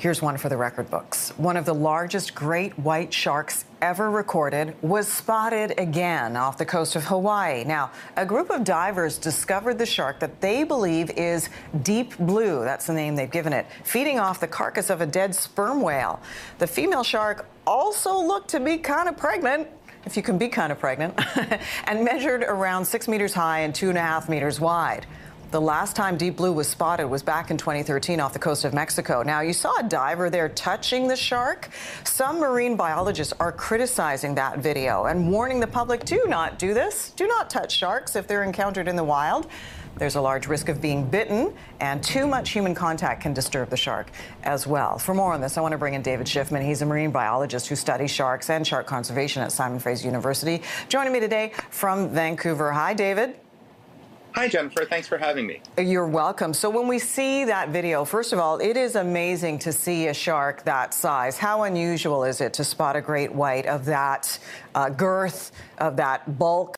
Here's one for the record books. One of the largest great white sharks ever recorded was spotted again off the coast of Hawaii. Now, a group of divers discovered the shark that they believe is Deep Blue. That's the name they've given it, feeding off the carcass of a dead sperm whale. The female shark also looked to be kind of pregnant, if you can be kind of pregnant, and measured around 6 meters high and 2.5 meters wide. The last time Deep Blue was spotted was back in 2013 off the coast of Mexico. Now, you saw a diver there touching the shark. Some marine biologists are criticizing that video and warning the public, do not do this. Do not touch sharks if they're encountered in the wild. There's a large risk of being bitten, and too much human contact can disturb the shark as well. For more on this, I want to bring in David Schiffman. He's a marine biologist who studies sharks and shark conservation at Simon Fraser University. Joining me today from Vancouver. Hi, David. Hi, Jennifer. Thanks for having me. You're welcome. So when we see that video, first of all, it is amazing to see a shark that size. How unusual is it to spot a great white of that girth, of that bulk?